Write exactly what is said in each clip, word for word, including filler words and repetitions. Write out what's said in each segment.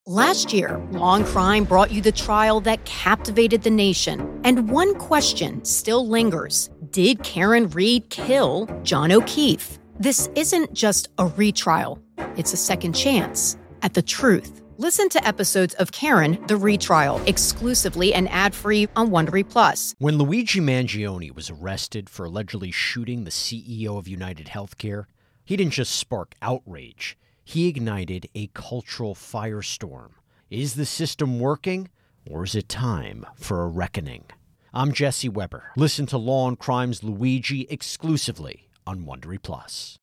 Last year, Law and Crime brought you the trial that captivated the nation. And one question still lingers. Did Karen Read kill John O'Keefe? This isn't just a retrial. It's a second chance at the truth. Listen to episodes of Karen, the Retrial, exclusively and ad-free on Wondery Plus. When Luigi Mangione was arrested for allegedly shooting the C E O of United Healthcare, he didn't just spark outrage. He ignited a cultural firestorm. Is the system working, or is it time for a reckoning? I'm Jesse Weber. Listen to Law and Crime's Luigi exclusively on Wondery Plus.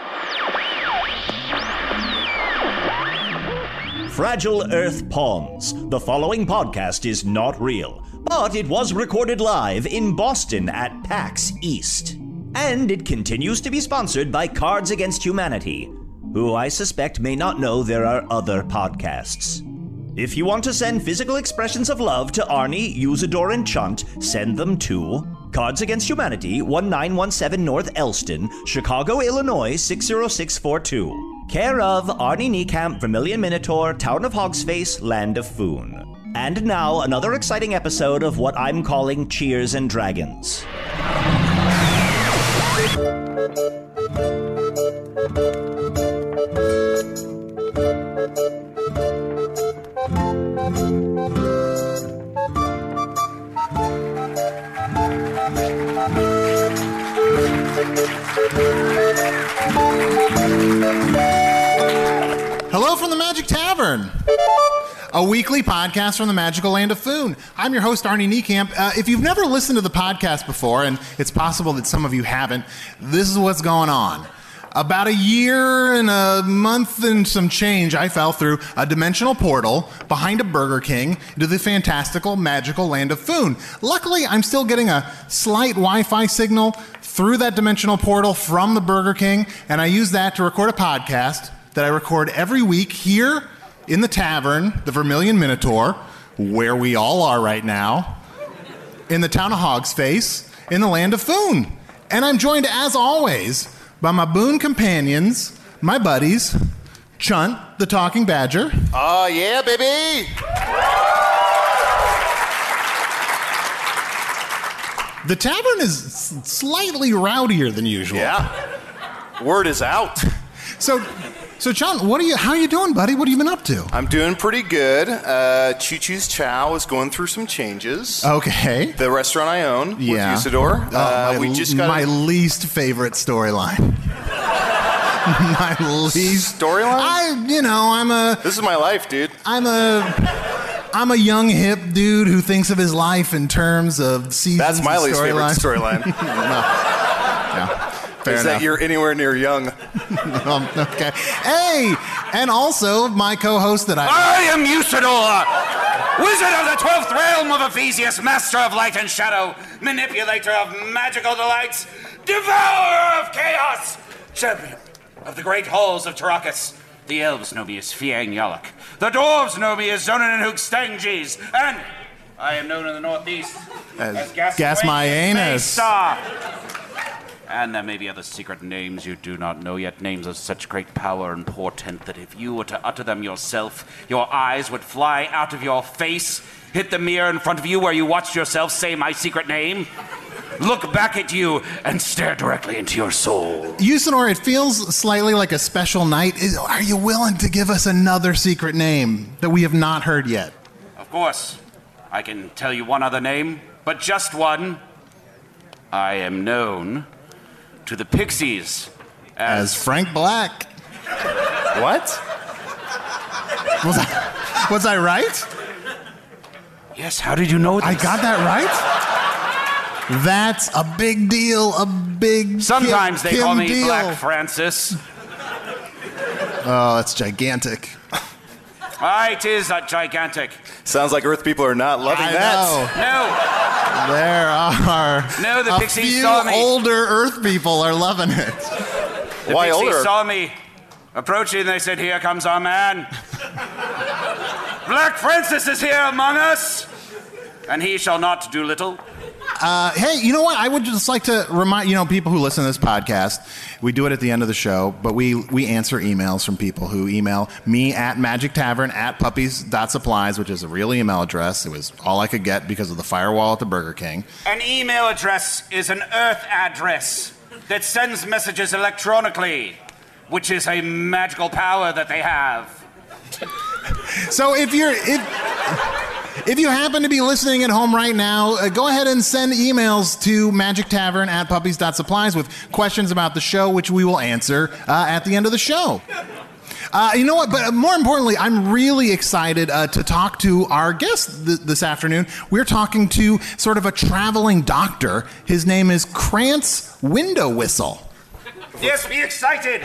Fragile Earth Pawns. The following podcast is not real, but it was recorded live in Boston at PAX East. And it continues to be sponsored by Cards Against Humanity, who I suspect may not know there are other podcasts. If you want to send physical expressions of love to Arnie, Usador, and Chunt, send them to Cards Against Humanity, one nine one seven North Elston, Chicago, Illinois, six zero six four two. Care of Arnie Niekamp, Vermilion Minotaur, Town of Hogsface, Land of Foon. And now, another exciting episode of what I'm calling Cheers and Dragons. Hello from the Magic Tavern, a weekly podcast from the magical land of Foon. I'm your host, Arnie Niekamp. Uh, if you've never listened to the podcast before, and it's possible that some of you haven't, this is what's going on. About a year and a month and some change, I fell through a dimensional portal behind a Burger King into the fantastical, magical land of Foon. Luckily, I'm still getting a slight Wi-Fi signal through that dimensional portal from the Burger King, and I use that to record a podcast that I record every week here in the tavern, the Vermilion Minotaur, where we all are right now, in the town of Hogsface, in the land of Foon. And I'm joined, as always, by my boon companions, my buddies, Chunt, the talking badger. Oh, yeah, baby! The tavern is s- slightly rowdier than usual. Yeah. Word is out. So, so Chunt, what are you? How are you doing, buddy? What have you been up to? I'm doing pretty good. Uh, Choo Choo's Chow is going through some changes. Okay. The restaurant I own Yeah. with Usador. Oh, uh, my, we just got my least favorite storyline. my least storyline. I, you know, I'm a, This is my life, dude. I'm a, I'm a young hip dude who thinks of his life in terms of seasons. That's my and least favorite storyline. storyline. Yeah. Fair is enough. that you're anywhere near young. um, okay. Hey, and also my co-host that I. I am Usador, wizard of the twelfth realm of Ephesius, master of light and shadow, manipulator of magical delights, devourer of chaos, champion of the great halls of Tarakas. The elves know me as Fiang Yalak. The dwarves know me as Zonin and Hoogstanges. And I am known in the northeast As as, as Gasmayanus. Mesa. And there may be other secret names you do not know yet, names of such great power and portent that if you were to utter them yourself, your eyes would fly out of your face, hit the mirror in front of you where you watched yourself say my secret name, look back at you, and stare directly into your soul. Usador, it feels slightly like a special night. Is, are you willing to give us another secret name that we have not heard yet? Of course, I can tell you one other name, but just one. I am known to the Pixies as, As Frank Black. What? Was I, was I right? Yes, how did you know this? I got that right? That's a big deal, a big Sometimes Kim, they call Kim me deal. Black Francis. Oh, that's gigantic. Ah, it is uh, gigantic. Sounds like Earth people are not loving I that. know. No, There are No, the a Pixies few saw me. older Earth people are loving it. the Why Pixies older? saw me approaching, and they said, "Here comes our man. Black Francis is here among us, and he shall not do little." Uh, hey, you know what? I would just like to remind, you know, people who listen to this podcast, we do it at the end of the show, but we, we answer emails from people who email me at magic tavern at puppies dot supplies, which is a real email address. It was all I could get because of the firewall at the Burger King. An email address is an Earth address that sends messages electronically, which is a magical power that they have. So if you're... If, If you happen to be listening at home right now, uh, go ahead and send emails to magic tavern at puppies dot supplies with questions about the show, which we will answer uh, at the end of the show. Uh, you know what? But more importantly, I'm really excited uh, to talk to our guest th- this afternoon. We're talking to sort of a traveling doctor. His name is Krantz Window Whistle. Yes, be excited!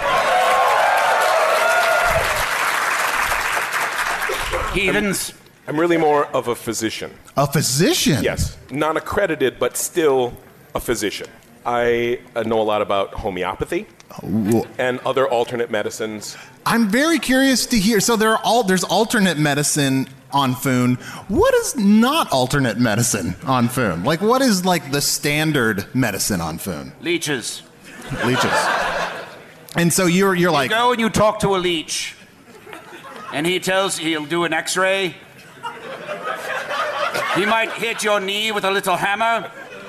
Heathens. I'm really more of a physician. A physician? Yes. Non-accredited, but still a physician. I uh, know a lot about homeopathy Oh, and other alternate medicines. I'm very curious to hear. So there are all there's alternate medicine on Foon. What is not alternate medicine on Foon? Like, what is like the standard medicine on Foon? Leeches. Leeches. And so you're you're like You go and you talk to a leech, and he tells he'll do an X-ray. He might hit your knee with a little hammer.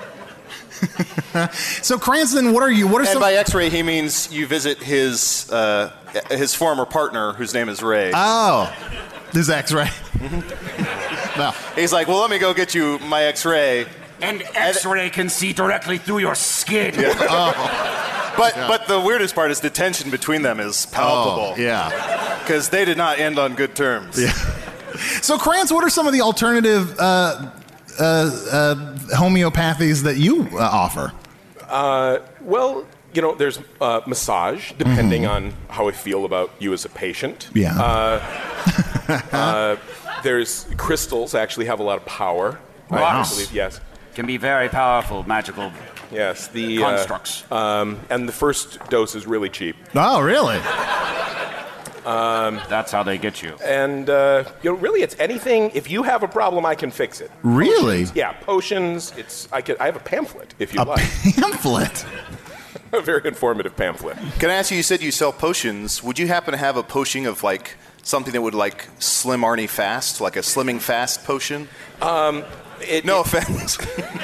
So Cranston, what are you? What are And some? by X-ray, he means you visit his uh, his former partner, whose name is Ray. Oh, this X-ray. No. He's like, well, let me go get you my X-ray. And X-ray can see directly through your skin. Yeah. Oh. But yeah. but the weirdest part is the tension between them is palpable. Oh, yeah. Because they did not end on good terms. Yeah. So, Krantz, what are some of the alternative uh, uh, uh, homeopathies that you uh, offer? Uh, well, you know, there's uh, massage, depending mm-hmm. on how I feel about you as a patient. Yeah. Uh, uh, there's crystals actually have a lot of power. Wow. I believe, yes. Can be very powerful magical yes, the, constructs. Uh, um, and the first dose is really cheap. Oh, really? Um, That's how they get you. And, uh, you know, really, it's anything. If you have a problem, I can fix it. Really? Potions, yeah, potions. It's I could. I have a pamphlet, if you a like. Pamphlet? A very informative pamphlet. Can I ask you, you said you sell potions. Would you happen to have a potion of, like, something that would, like, slim Arnie fast? Like a slimming fast potion? Um, it, no it, offense.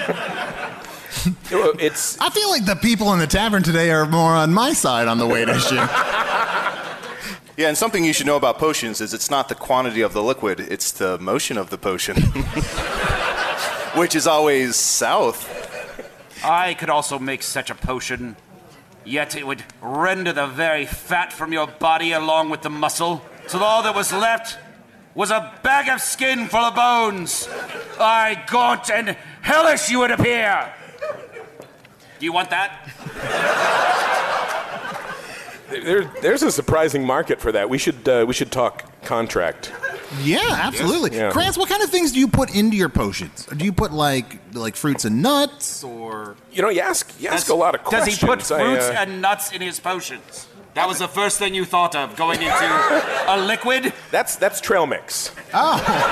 it's. I feel like the people in the tavern today are more on my side on the weight issue. Yeah, and something you should know about potions is it's not the quantity of the liquid, it's the motion of the potion. Which is always south. I could also make such a potion, yet it would render the very fat from your body along with the muscle, so that all that was left was a bag of skin full of bones. Aye, gaunt and hellish you would appear. Do you want that? There, there's a surprising market for that. We should uh, we should talk contract. Yeah, absolutely. Yes. Yeah. Krantz, what kind of things do you put into your potions? Do you put like like fruits and nuts, or you know, you ask you ask does, a lot of questions. Does he put fruits I, uh, and nuts in his potions? That was the first thing you thought of going into a liquid? That's that's trail mix. Oh.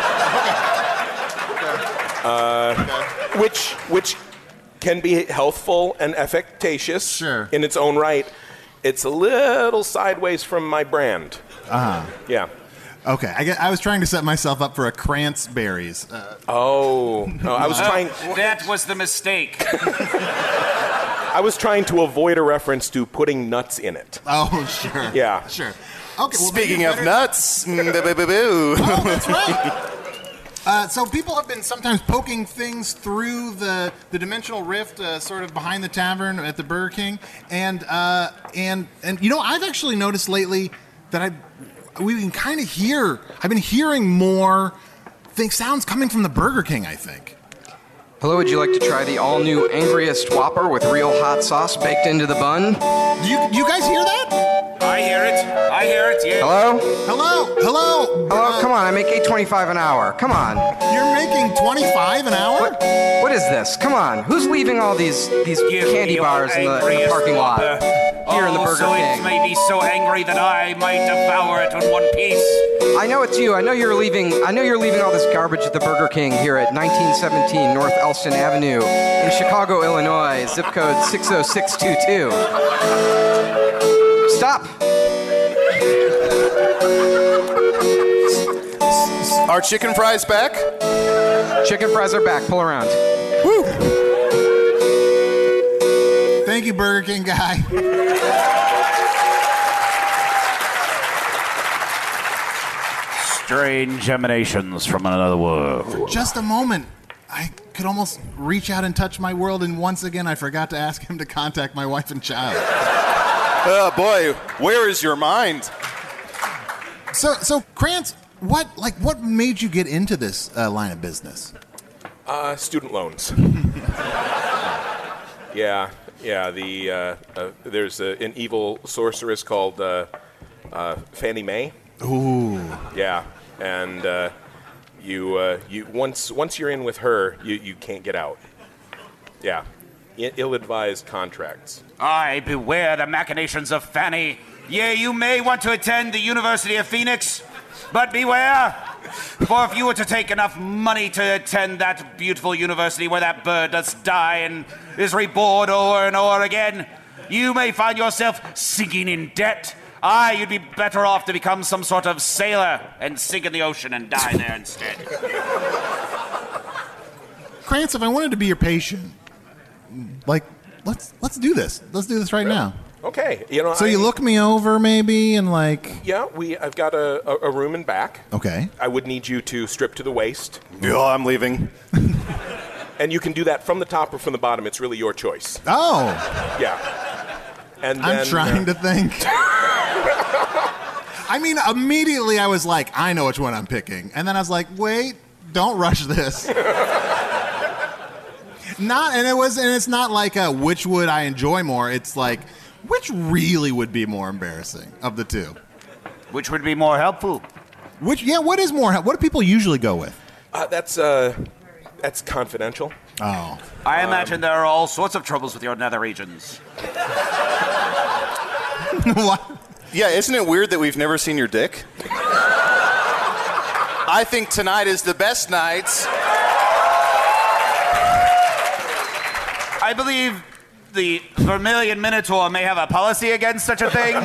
uh, okay. Which which can be healthful and efficacious sure. in its own right. It's a little sideways from my brand. Uh huh. Yeah. Okay, I, get, I was trying to set myself up for a Krantz berries. Uh, oh, no, I was oh, trying. That was the mistake. I was trying to avoid a reference to putting nuts in it. Oh, sure. Yeah. Sure. Okay. Well, speaking of nuts, oh, that's right. Uh, so people have been sometimes poking things through the, the dimensional rift, uh, sort of behind the tavern at the Burger King, and uh, and and you know I've actually noticed lately that I we can kind of hear I've been hearing more things sounds coming from the Burger King. I think. Hello, would you like to try the all-new Angriest Whopper with real hot sauce baked into the bun? Do you, do you guys hear that? I hear it. I hear it, yeah. Hello? Hello? Hello? Hello? Come on, I make eight twenty-five an hour. Come on. You're making twenty-five an hour? What? What is this? Come on. Who's leaving all these these Give candy me bars in the, in the angriest parking lot? whopper. Here in the Oh, Burger so King. it may be so angry that I might devour it in one piece. I know it's you. I know you're leaving. I know you're leaving all this garbage at the Burger King here at nineteen seventeen North Elston Avenue in Chicago, Illinois, zip code six oh six two two. Stop. Are chicken fries back? Chicken fries are back. Pull around. Woo! Thank you, Burger King guy. Strange emanations from another world. For just a moment, I could almost reach out and touch my world, and once again, I forgot to ask him to contact my wife and child. Oh, boy, where is your mind? So, so Krantz, what like what made you get into this uh, line of business? Uh, student loans. yeah, yeah. The uh, uh, there's a, an evil sorceress called uh, uh, Fannie Mae. Ooh. Yeah, and uh, you uh, you once once you're in with her, you, you can't get out. Yeah, I- ill-advised contracts. I beware the machinations of Fanny. Yea, you may want to attend the University of Phoenix, but beware, for if you were to take enough money to attend that beautiful university where that bird does die and is reborn o'er and o'er again, you may find yourself sinking in debt. Aye, you'd be better off to become some sort of sailor and sink in the ocean and die there instead. Krantz, if I wanted to be your patient, like, let's let's do this. Let's do this right now. Okay, you know. So I, you look me over, maybe, and like. Yeah, we. I've got a, a, a room and back. Okay. I would need you to strip to the waist, Yeah, I'm leaving. and you can do that from the top or from the bottom. It's really your choice. Oh, Yeah. And I'm then, trying uh, to think. I mean, immediately I was like, I know which one I'm picking, and then I was like, wait, don't rush this. Not, and it was, and it's not like a which would I enjoy more. It's like, which really would be more embarrassing of the two? Which would be more helpful? Which, yeah, what is more? What do people usually go with? Uh, that's uh, that's confidential. Oh, I imagine there are all sorts of troubles with your nether regions. what? Yeah, isn't it weird that we've never seen your dick? I think tonight is the best night. I believe the Vermilion Minotaur may have a policy against such a thing.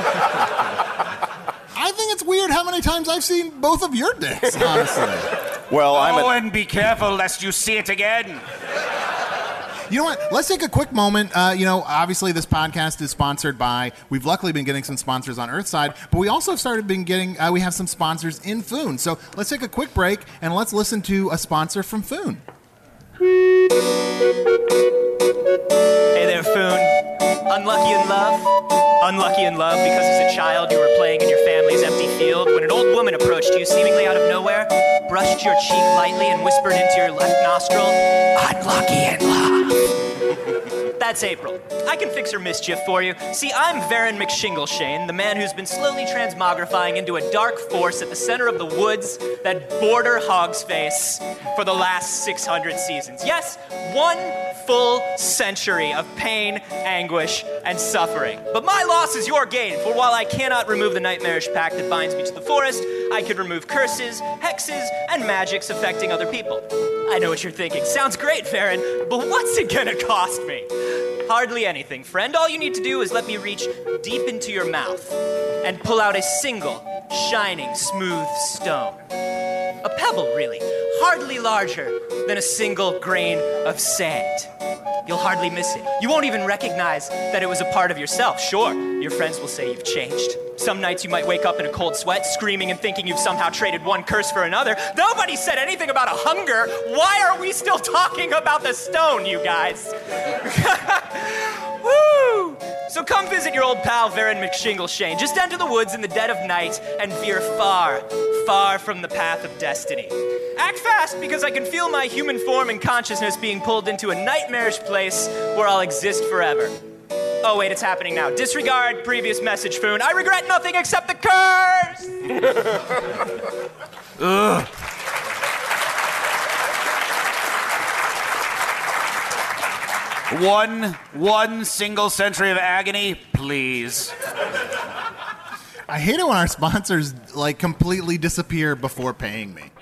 I think it's weird how many times I've seen both of your dicks, honestly. Well, I'm Oh, a, and be careful lest you see it again. You know what? Let's take a quick moment. Uh, you know, obviously this podcast is sponsored by, we've luckily been getting some sponsors on Earthside, but we also have started been getting, uh, we have some sponsors in Foon. So let's take a quick break and let's listen to a sponsor from Foon. Hey there, Foon. Unlucky in love? Unlucky in love because as a child you were playing in your family's empty field when an old woman approached you seemingly out of nowhere, brushed your cheek lightly and whispered into your left nostril, "Unlucky in love." That's April. I can fix her mischief for you. See, I'm Varen McShingleshane, the man who's been slowly transmogrifying into a dark force at the center of the woods that border Hog's Face for the last six hundred seasons. Yes, one full century of pain, anguish, and suffering. But my loss is your gain, for while I cannot remove the nightmarish pact that binds me to the forest, I could remove curses, hexes, and magics affecting other people. I know what you're thinking. Sounds great, Varen, but what's it gonna cost me? Hardly anything, friend. All you need to do is let me reach deep into your mouth and pull out a single, shining, smooth stone. A pebble, really. Hardly larger than a single grain of sand. You'll hardly miss it. You won't even recognize that it was a part of yourself. Sure, your friends will say you've changed. Some nights you might wake up in a cold sweat, screaming and thinking you've somehow traded one curse for another. Nobody said anything about a hunger. Why are we still talking about the stone, you guys? Woo! So come visit your old pal Varen McShingleshane. Just enter the woods in the dead of night and veer far, far from the path of destiny. Act fast, because I can feel my human form and consciousness being pulled into a nightmarish place where I'll exist forever. Oh, wait, it's happening now. Disregard previous message, Foon. I regret nothing except the curse! Ugh. One, one single century of agony, please. I hate it when our sponsors, like, completely disappear before paying me.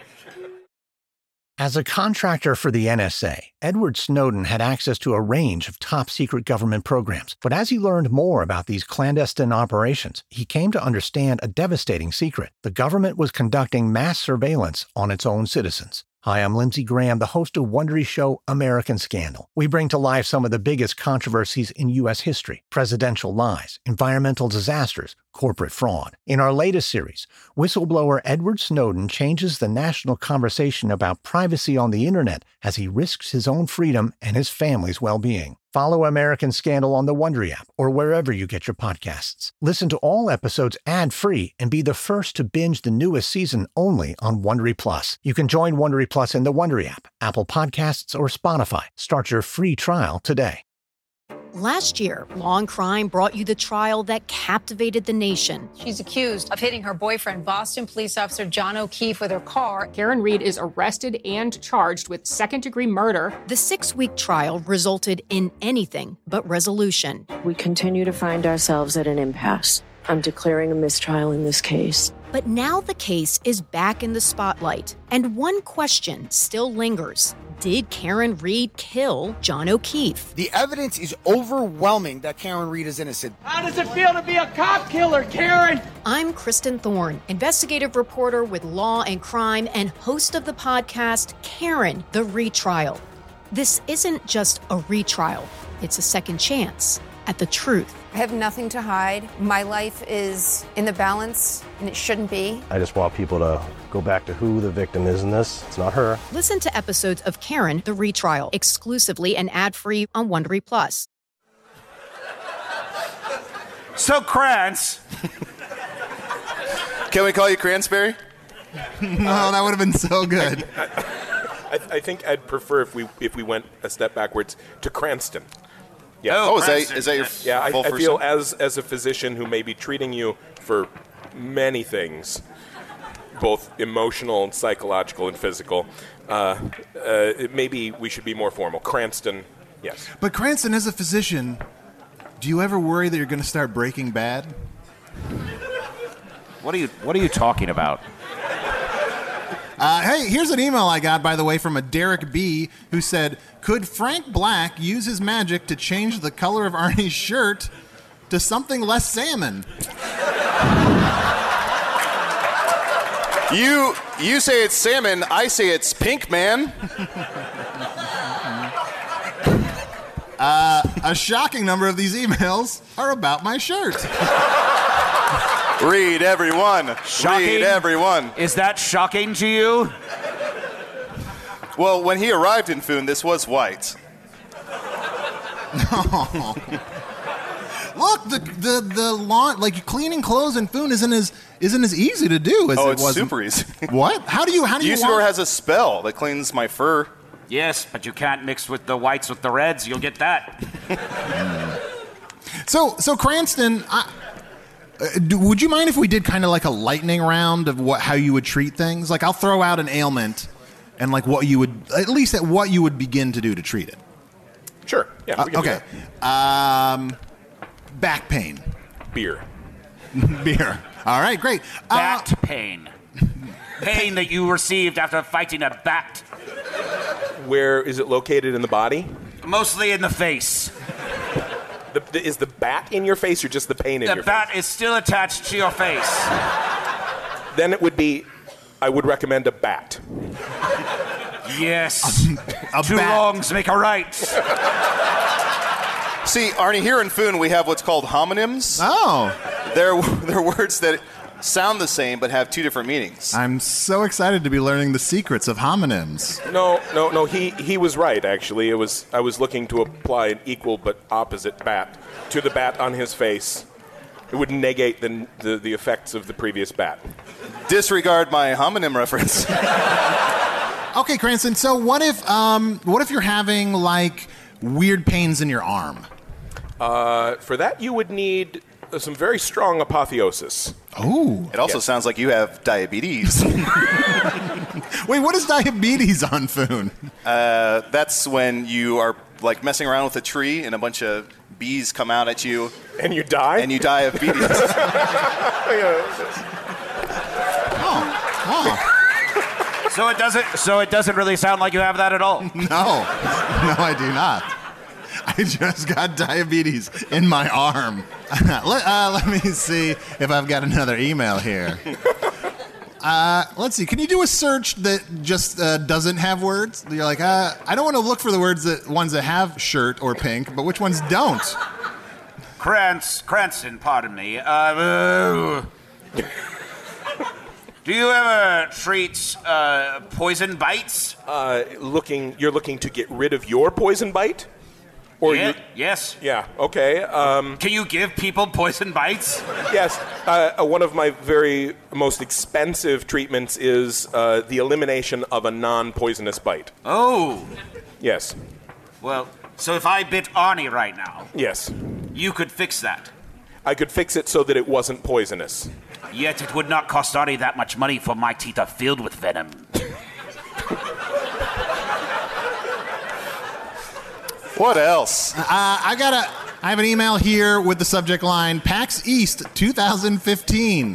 As a contractor for the N S A, Edward Snowden had access to a range of top-secret government programs. But as he learned more about these clandestine operations, he came to understand a devastating secret. The government was conducting mass surveillance on its own citizens. Hi, I'm Lindsey Graham, the host of Wondery's show American Scandal. We bring to life some of the biggest controversies in U S history: presidential lies, environmental disasters, corporate fraud. In our latest series, whistleblower Edward Snowden changes the national conversation about privacy on the internet as he risks his own freedom and his family's well-being. Follow American Scandal on the Wondery app or wherever you get your podcasts. Listen to all episodes ad-free and be the first to binge the newest season only on Wondery Plus. You can join Wondery Plus in the Wondery app, Apple Podcasts, or Spotify. Start your free trial today. Last year, Law and Crime brought you the trial that captivated the nation. She's accused of hitting her boyfriend, Boston police officer John O'Keefe, with her car. Karen Read is arrested and charged with second-degree murder. The six-week trial resulted in anything but resolution. We continue to find ourselves at an impasse. I'm declaring a mistrial in this case. But now the case is back in the spotlight, and one question still lingers. Did Karen Read kill John O'Keefe? The evidence is overwhelming that Karen Read is innocent. How does it feel to be a cop killer, Karen? I'm Kristen Thorne, investigative reporter with Law and Crime and host of the podcast Karen, the Retrial. This isn't just a retrial, it's a second chance at the truth. I have nothing to hide. My life is in the balance, and it shouldn't be. I just want people to go back to who the victim is in this. It's not her. Listen to episodes of Karen, the Retrial, exclusively and ad-free on Wondery Plus. So, Krantz. Can we call you Cransberry? No, that would have been so good. I, I think I'd prefer if we if we went a step backwards to Cranston. Yeah. Oh, is that, is that your yeah? I, full I first feel name? as as a physician who may be treating you for many things, both emotional and psychological and physical. Uh, uh, maybe we should be more formal. Cranston, yes. But Cranston, as a physician, do you ever worry that you're going to start Breaking Bad? What are you What are you talking about? Uh, hey, here's an email I got, by the way, from a Derek B. who said, could Frank Black use his magic to change the color of Arnie's shirt to something less salmon? You you say it's salmon, I say it's pink, man. uh, a shocking number of these emails are about my shirt. Read everyone. Shocking? Read everyone. Is that shocking to you? Well, when he arrived in Foon, this was white. No. Look, the the the lawn, like cleaning clothes in Foon isn't as isn't as easy to do as oh, it it's was. super easy. What? How do you how do you? Usador want... has a spell that cleans my fur. Yes, but you can't mix with the whites with the reds. You'll get that. so so Cranston. I, Uh, do, would you mind if we did kind of like a lightning round of what how you would treat things? Like I'll throw out an ailment, and like what you would at least at what you would begin to do to treat it. Sure. Yeah. We can Uh, okay. do Um, back pain. that. Beer. Beer. All right. Great. Bat Uh, pain. Pain that you received after fighting a bat. Where is it located in the body? Mostly in the face. The, the, is the bat in your face or just the pain in The your bat face? is still attached to your face. Then it would be, I would recommend a bat. Yes. a Two bat. wrongs make a right. See, Arnie, here in Foon, we have what's called homonyms. Oh. They're, they're words that sound the same but have two different meanings. I'm so excited to be learning the secrets of homonyms. No, no, no. He he was right. Actually, it was. I was looking to apply an equal but opposite bat to the bat on his face. It would negate the the, the effects of the previous bat. Disregard my homonym reference. Okay, Cranston. So what if um what if you're having like weird pains in your arm? Uh, for that, you would need uh, some very strong apotheosis. Oh. It also Yes. sounds like you have diabetes. Wait, what is diabetes on Foon? Uh, that's when you are like messing around with a tree and a bunch of bees come out at you. And you die? And you die of bees. Oh. So it doesn't. So it doesn't really sound like you have that at all. No, no, I do not. I just got diabetes in my arm. let, uh, let me see if I've got another email here. Uh, let's see. Can you do a search that just uh, doesn't have words? You're like, uh, I don't want to look for the words that ones that have shirt or pink, but which ones don't? Krantz, Cranston, pardon me. Uh, do you ever treat uh, poison bites? Uh, looking, you're looking to get rid of your poison bite? Or Yeah, you, yes. Yeah, okay. Um, Can you give people poison bites? yes. Uh, uh, one of my very most expensive treatments is uh, the elimination of a non-poisonous bite. Oh. Yes. Well, so if I bit Arnie right now, Yes. you could fix that. I could fix it so that it wasn't poisonous. Yet it would not cost Arnie that much money, for my teeth are filled with venom. What else? Uh, I got a. I have an email here with the subject line PAX East twenty fifteen.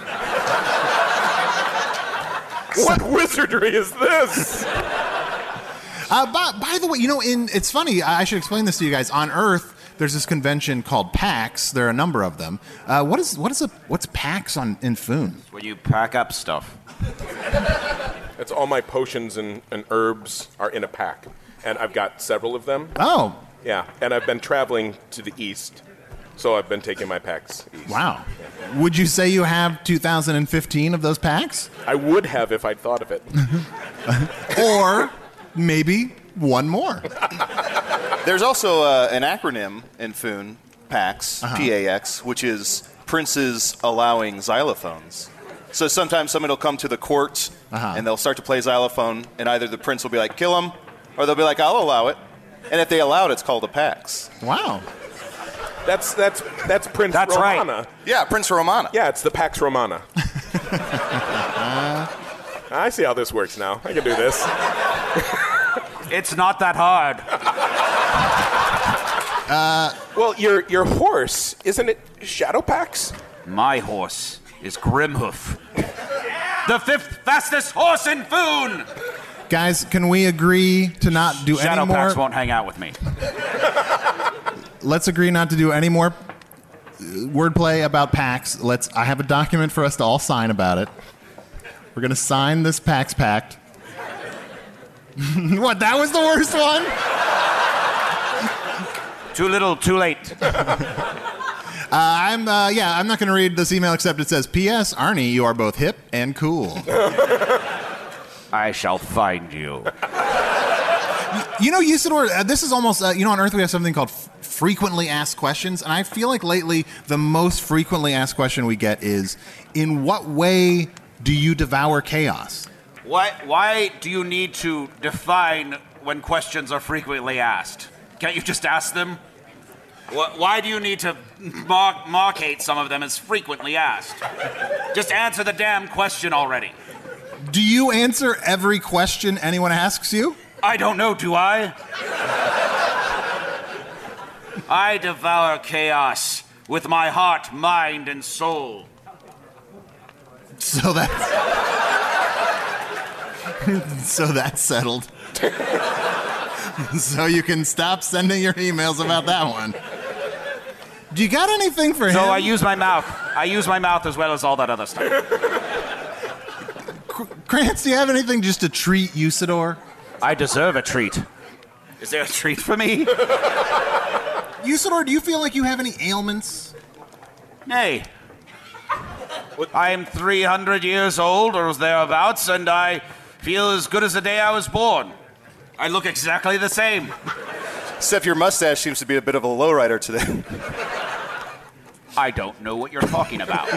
What wizardry is this? Uh, by, by the way, you know, in it's funny. I should explain this to you guys. On Earth, there's this convention called PAX. There are a number of them. Uh, what is what is a what's PAX on in Foon? When you pack up stuff. That's all my potions and, and herbs are in a pack. And I've got several of them. Oh. Yeah, and I've been traveling to the east, so I've been taking my packs east. Wow. Would you say you have two thousand fifteen of those packs? I would have if I'd thought of it. Or maybe one more. There's also uh, an acronym in Foon, PAX, Uh-huh. P A X, which is Princes Allowing Xylophones. So sometimes somebody will come to the court Uh-huh. and they'll start to play xylophone, and either the prince will be like, kill him, or they'll be like, I'll allow it. And if they allow it, it's called a PAX. Wow. That's that's that's Prince That's right. Romana. Yeah, Prince Romana. Yeah, it's the Pax Romana. I see how this works now. I can do this. It's not that hard. Uh, well, your your horse, isn't it Shadowpax? My horse is Grimhoof. The fifth fastest horse in Foon! Guys, can we agree to not do any more? Shadowpax won't hang out with me. Let's agree not to do any more wordplay about PAX. Let's. I have a document for us to all sign about it. We're gonna sign this PAX Pact. What? That was the worst one? Too little, too late. Uh, I'm. Uh, yeah, I'm not gonna read this email except it says, P S. Arnie, you are both hip and cool. I shall find you. You know, Usador, uh, this is almost, uh, you know, on Earth we have something called f- frequently asked questions, and I feel like lately the most frequently asked question we get is, in what way do you devour chaos? Why, why do you need to define when questions are frequently asked? Can't you just ask them? Wh- Why do you need to mark, markate some of them as frequently asked? Just answer the damn question already. Do you answer every question anyone asks you? I don't know, do I? I devour chaos with my heart, mind, and soul. So that's... so that's settled. So you can stop sending your emails about that one. Do you got anything for So him? I use my mouth. I use my mouth as well as all that other stuff. Krantz, do you have anything just to treat Usador? I deserve a treat. Is there a treat for me? Usador, do you feel like you have any ailments? Nay. I am three hundred years old or thereabouts, and I feel as good as the day I was born. I look exactly the same. Except your mustache seems to be a bit of a lowrider today. I don't know what you're talking about.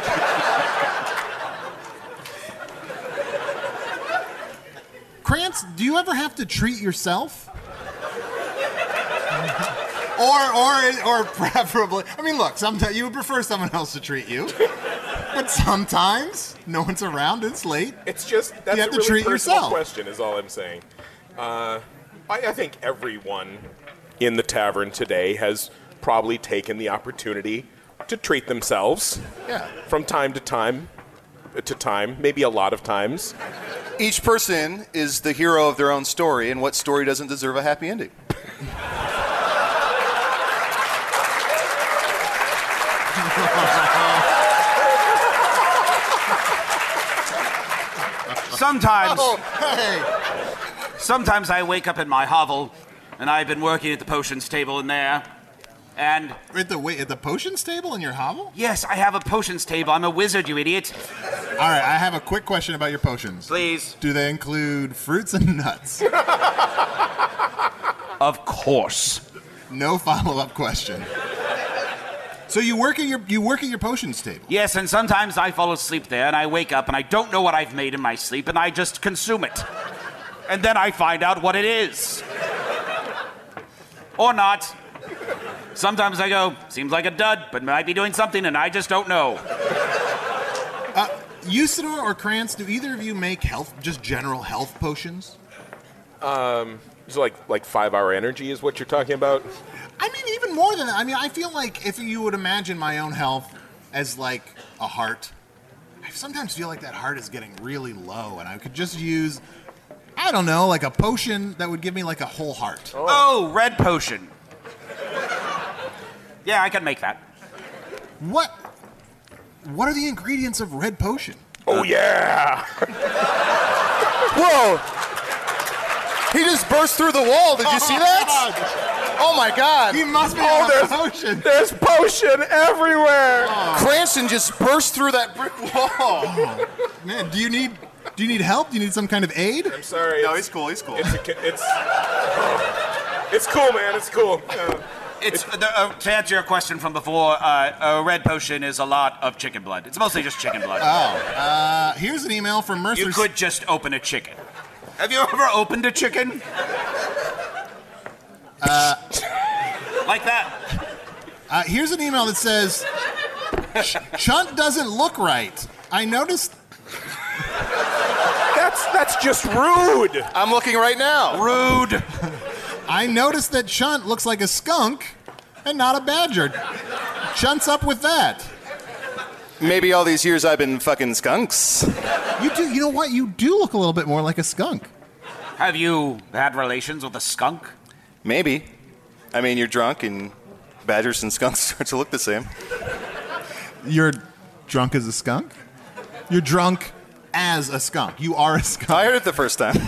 Krantz, do you ever have to treat yourself? or, or, or preferably, I mean, look, sometimes you would prefer someone else to treat you. But sometimes no one's around, it's late. It's just, that's you have a to really treat personal yourself. question is all I'm saying. Uh, I, I think everyone in the tavern today has probably taken the opportunity to treat themselves. Yeah. From time to time to time, maybe a lot of times. Each person is the hero of their own story, and what story doesn't deserve a happy ending? Sometimes, Oh, hey. sometimes I wake up in my hovel, and I've been working at the potions table in there, and At the wait, at the potions table in your hovel? yes, I have a potions table. I'm a wizard, you idiot. All right, I have a quick question about your potions. Please. Do they include fruits and nuts? Of course. No follow-up question. So you work at your you work at your potions table. Yes, and sometimes I fall asleep there, and I wake up, and I don't know what I've made in my sleep, and I just consume it. And then I find out what it is. Or not. Sometimes I go, seems like a dud, but might be doing something, and I just don't know. Uh, Usador or Krantz, do either of you make health, just general health potions? Um, so like like five hour energy is what you're talking about? I mean, even more than that. I mean, I feel like if you would imagine my own health as like a heart, I sometimes feel like that heart is getting really low, and I could just use, I don't know, like a potion that would give me like a whole heart. Oh, oh red potion. Yeah, I can make that. What? What are the ingredients of red potion? Oh, yeah! Whoa! He just burst through the wall. Did you Oh, see that? God. Oh, my God. He must be Oh, on a there's- potion. There's potion everywhere! Cranston just burst through that brick wall. Oh, man, do you need do you need help? Do you need some kind of aid? I'm sorry. No, it's- he's cool. He's cool. It's, a, it's, it's cool, man. It's cool. Uh, It's uh, uh, to answer your question from before. Uh, a red potion is a lot of chicken blood. It's mostly just chicken blood. Oh, uh, here's an email from Mercer. You could just open a chicken. Have you ever opened a chicken? Uh, like that. Uh, here's an email that says, "Ch- Chunt doesn't look right. I noticed." That's that's just rude. I'm looking right now. Rude. I noticed that Chunt looks like a skunk and not a badger. Chunt's up with that. Maybe all these years I've been fucking skunks. You do. You know what? You do look a little bit more like a skunk. Have you had relations with a skunk? Maybe. I mean, you're drunk and badgers and skunks start to look the same. You're drunk as a skunk? You're drunk as a skunk. You are a skunk. I heard it the first time.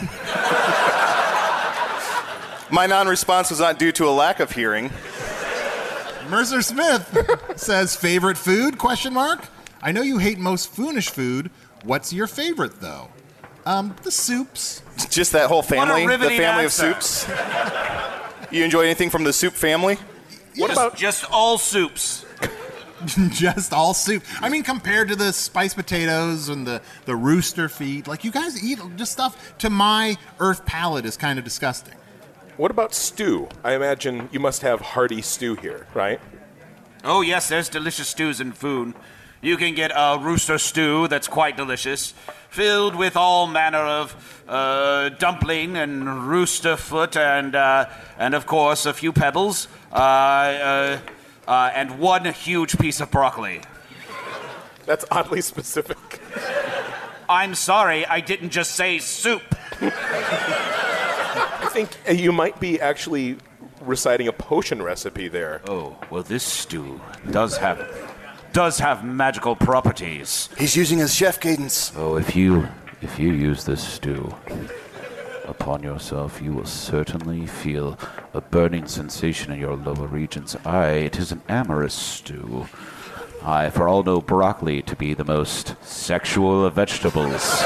My non-response was not due to a lack of hearing. Mercer Smith says, favorite food, question mark? I know you hate most Foonish food. What's your favorite, though? Um, the soups. Just that whole family, the riveting family answer. of soups. You enjoy anything from the soup family? What just, about just all soups? Just all soup. I mean, compared to the spiced potatoes and the, the rooster feet, like you guys eat just stuff to my earth palate is kind of disgusting. What about stew? I imagine you must have hearty stew here, right? Oh, yes, there's delicious stews in food. You can get a rooster stew that's quite delicious, filled with all manner of uh, dumpling and rooster foot and, uh, and of course, a few pebbles uh, uh, uh, and one huge piece of broccoli. That's oddly specific. I'm sorry, I didn't just say soup. I think you might be actually reciting a potion recipe there. Oh, well, this stew does have does have magical properties. He's using his chef cadence. Oh, if you if you use this stew upon yourself, you will certainly feel a burning sensation in your lower regions. Aye, it is an amorous stew. Aye, for all know broccoli to be the most sexual of vegetables.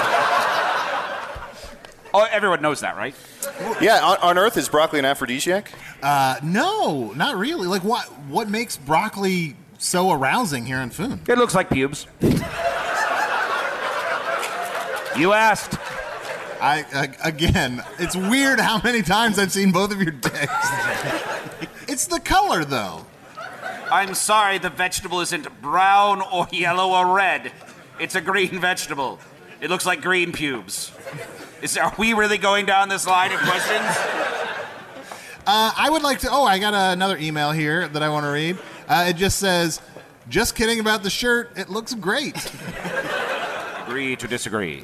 Oh, everyone knows that, right? Yeah, on, on Earth, is broccoli an aphrodisiac? Uh, no, not really. Like, what what makes broccoli so arousing here in Foon? It looks like pubes. You asked. I, I again, it's weird how many times I've seen both of your dicks. It's the color, though. I'm sorry, the vegetable isn't brown or yellow or red. It's a green vegetable. It looks like green pubes. Is, are we really going down this line of questions? Uh, I would like to. Oh, I got a, another email here that I want to read. Uh, it just says, "Just kidding about the shirt. It looks great." Agree to disagree.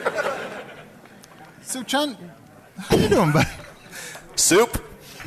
So, Chun, how you doing, buddy? Soup.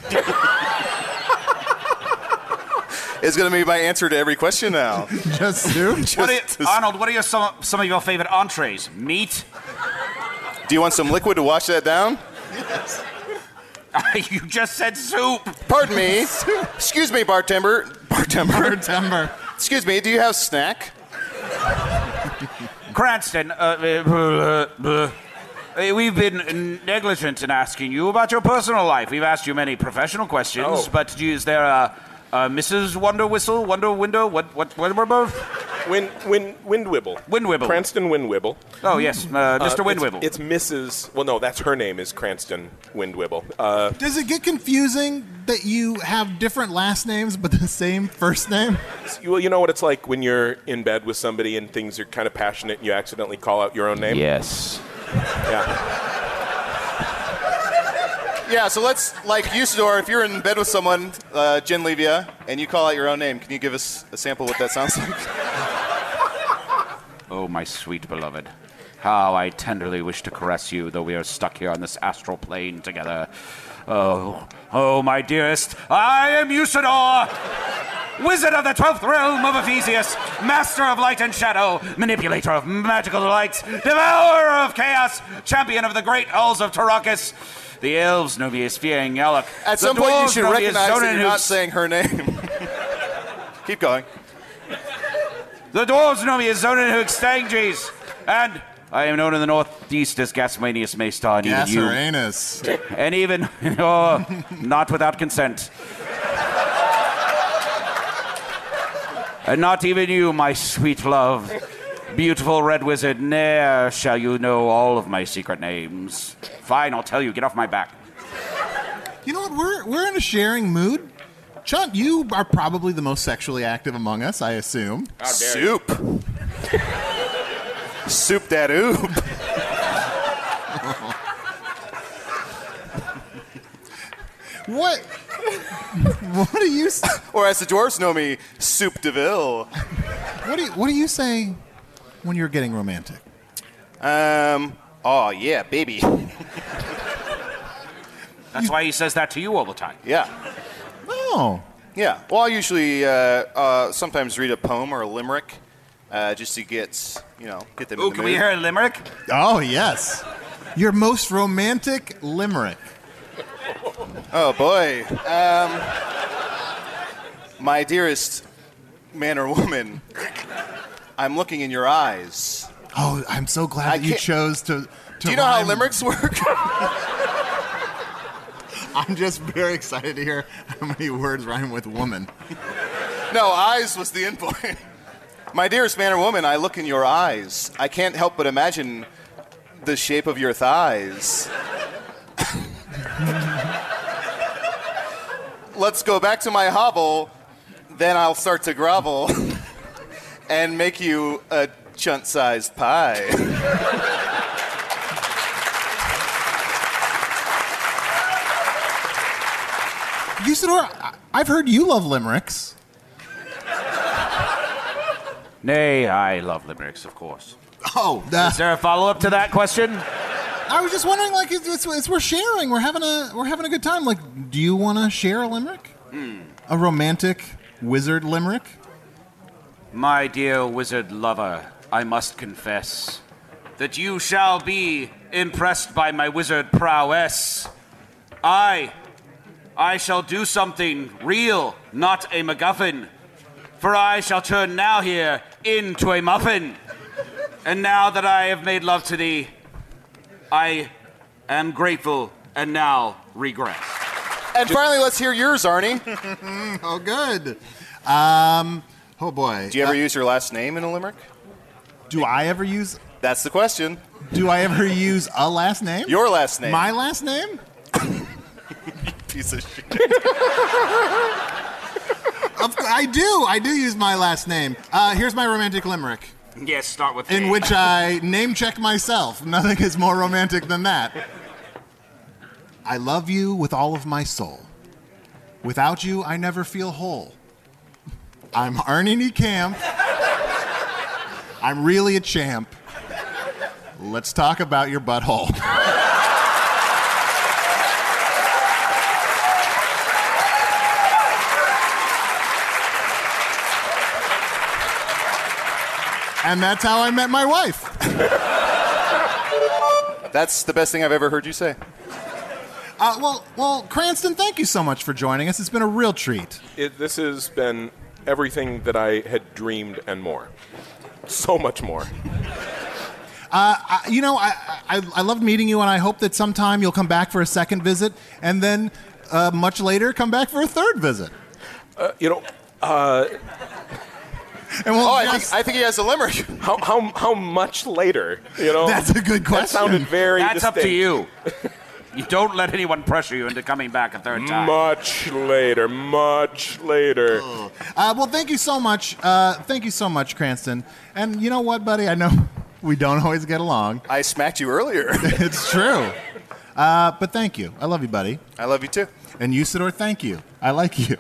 It's going to be my answer to every question now. Just soup? Just, What are you, just- Arnold, what are your, some, some of your favorite entrees? Meat? Do you want some liquid to wash that down? Yes. You just said soup. Pardon me. Excuse me, bartender. Bartender. Bartender. Excuse me, do you have snack? Cranston, uh, uh, uh, uh, we've been negligent in asking you about your personal life. We've asked you many professional questions, Oh. but is there a, a Missus Wonder Whistle, Wonder Window, what, what, what, what, what? Wind, wind, Windwibble. Windwibble. Cranston Windwibble. Oh, yes, uh, Mister Uh, Windwibble. It's, it's Missus Well, no, that's her name is Cranston Windwibble. Uh, Does it get confusing that you have different last names but the same first name? well, you know what it's like when you're in bed with somebody and things are kind of passionate and you accidentally call out your own name? Yes. Yeah. Yeah, so let's, like, Usador, if you're in bed with someone, uh, Jen Levia, and you call out your own name, can you give us a sample of what that sounds like? Oh, my sweet beloved. How I tenderly wish to caress you, though we are stuck here on this astral plane together. Oh, oh, my dearest, I am Usador, wizard of the twelfth realm of Ephesius, master of light and shadow, manipulator of magical delights, devourer of chaos, champion of the great halls of Tarakis. The elves know me as Fiang Yalak. At The some point, you dwarves should know me as recognize that Zonin you're not Hoops. saying her name. Keep going. The dwarves know me as Zonin Hook Stangjes. And I am known in the northeast as Gasmanius Maystar. And even you. Gasseranus. And even, oh, not without consent. And not even you, my sweet love, beautiful red wizard, ne'er shall you know all of my secret names. Fine, I'll tell you, get off my back. You know what? We're we're in a sharing mood. Chunt, you are probably the most sexually active among us, I assume. Soup. Soup that oop. What? What do you? s- Or as the dwarves know me, Soup Deville. What do you, What do you say when you're getting romantic? Um. Oh yeah, baby. That's why he says that to you all the time. Yeah. Oh. Yeah. Well, I usually uh, uh, sometimes read a poem or a limerick, uh, just to get you know get them. Ooh, in the can mood. we hear a limerick? Oh yes. Your most romantic limerick. Oh boy. Um, my dearest man or woman, I'm looking in your eyes. Oh, I'm so glad I that you can't- chose to. to Do you know how rhyme. limericks work? I'm just very excited to hear how many words rhyme with woman. No, eyes was the input. My dearest man or woman, I look in your eyes. I can't help but imagine the shape of your thighs. Let's go back to my hovel, then I'll start to grovel and make you a chunt-sized pie. Usador, I- I've heard you love limericks. Nay, I love limericks, of course. Oh, uh, Is there a follow-up to that question? I was just wondering, like, it's, it's, it's we're sharing, we're having a we're having a good time. Like, do you want to share a limerick? Hmm. A romantic wizard limerick? My dear wizard lover, I must confess that you shall be impressed by my wizard prowess. I, I shall do something real, not a MacGuffin, for I shall turn now here into a muffin. And now that I have made love to thee, I am grateful and now regret. And finally, let's hear yours, Arnie. Oh, good. Um, oh boy. Do you ever Uh, use your last name in a limerick? Do I ever use? That's the question. Do I ever use a last name? Your last name. My last name? Piece of shit. Of, I do. I do use my last name. Uh, here's my romantic limerick. Yes, start with In me. which I name check myself. Nothing is more romantic than that. I love you with all of my soul. Without you, I never feel whole. I'm Arnie Niekamp. I'm really a champ. Let's talk about your butthole. And that's how I met my wife. That's the best thing I've ever heard you say. Uh, well, well, Cranston, thank you so much for joining us. It's been a real treat. It, this has been everything that I had dreamed and more. So much more. Uh, I, you know, I, I I loved meeting you, and I hope that sometime you'll come back for a second visit, and then uh, much later come back for a third visit. Uh, you know, uh, and we'll oh, I just, think, I think he has a limerick. How how how much later? You know, that's a good question. That sounded very. That's distinct. up to you. You don't let anyone pressure you into coming back a third time. Much later, much later. Uh, well, thank you so much. Uh, thank you so much, Cranston. And you know what, buddy? I know we don't always get along. I smacked you earlier. It's true. Uh, but thank you. I love you, buddy. I love you too. And Usador, thank you. I like you.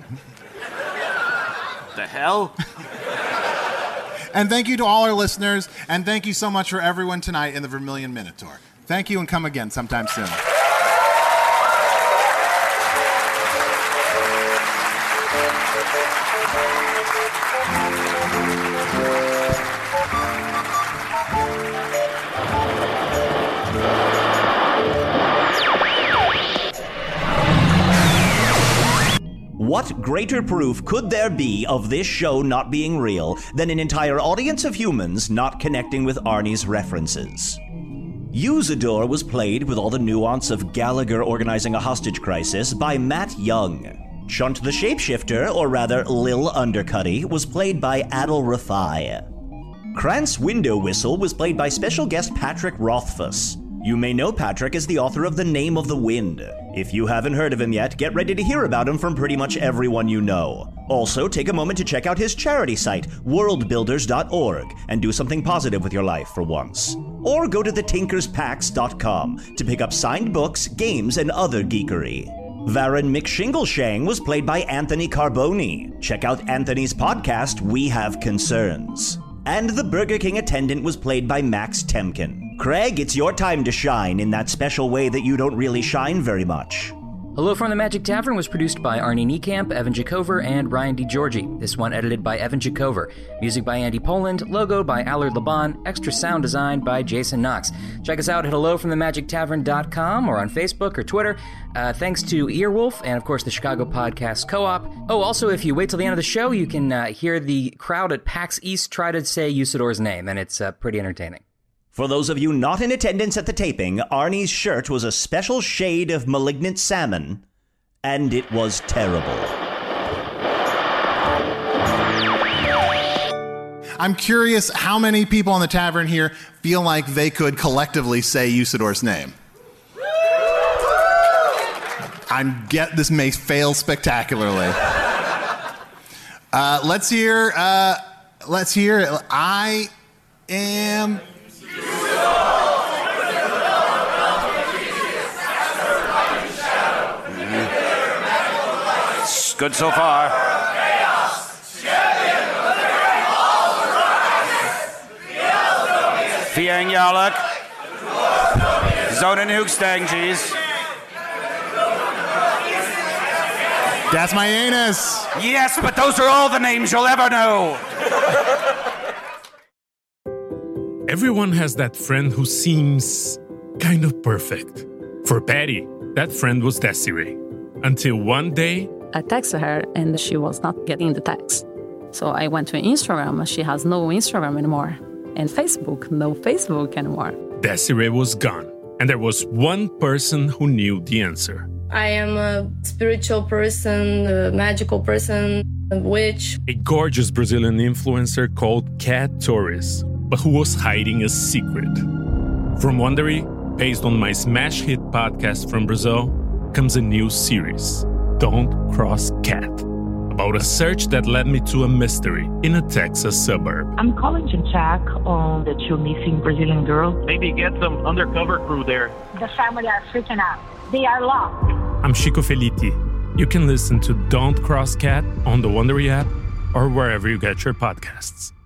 The hell? And thank you to all our listeners. And thank you so much for everyone tonight in the Vermilion Minotaur. Thank you, and come again sometime soon. What greater proof could there be of this show not being real than an entire audience of humans not connecting with Arnie's references? Usador was played with all the nuance of Gallagher organizing a hostage crisis by Matt Young. Chunt the Shapeshifter, or rather Lil Undercutty, was played by Adil Rafai. Krantz Window Whistle was played by special guest Patrick Rothfuss. You may know Patrick as the author of The Name of the Wind. If you haven't heard of him yet, get ready to hear about him from pretty much everyone you know. Also, take a moment to check out his charity site, world builders dot org, and do something positive with your life for once. Or go to the tinkers pax dot com to pick up signed books, games, and other geekery. Varen McShingleshang was played by Anthony Carboni. Check out Anthony's podcast, We Have Concerns. And the Burger King attendant was played by Max Temkin. Craig, it's your time to shine in that special way that you don't really shine very much. Hello from the Magic Tavern was produced by Arnie Niekamp, Evan Jacover, and Ryan DiGiorgi. This one edited by Evan Jacover. Music by Andy Poland, logo by Allard Laban, extra sound design by Jason Knox. Check us out at hello from the magic tavern dot com or on Facebook or Twitter. Uh, thanks to Earwolf and, of course, the Chicago Podcast Co-op. Oh, also, if you wait till the end of the show, you can uh, hear the crowd at PAX East try to say Usador's name, and it's uh, pretty entertaining. For those of you not in attendance at the taping, Arnie's shirt was a special shade of malignant salmon, and it was terrible. I'm curious how many people in the tavern here feel like they could collectively say Usador's name. I'm get this may fail spectacularly. Uh, let's hear. Uh, let's hear. I am. Good so far. Fiang Yalak. Zonin Hookstangjes. That's my anus. Yes, but those are all the names you'll ever know. Everyone has that friend who seems kind of perfect. For Patty, that friend was Desiree. Until one day, I texted her and she was not getting the text. So I went to Instagram. She has no Instagram anymore. And Facebook, no Facebook anymore. Desiree was gone. And there was one person who knew the answer. I am a spiritual person, a magical person, a witch. A gorgeous Brazilian influencer called Cat Torres. but who was hiding a secret. From Wondery, based on my smash hit podcast from Brazil, comes a new series, Don't Cross Cat, about a search that led me to a mystery in a Texas suburb. I'm calling to check on the two missing Brazilian girls. Maybe get some undercover crew there. The family are freaking out. They are lost. I'm Chico Felitti. You can listen to Don't Cross Cat on the Wondery app or wherever you get your podcasts.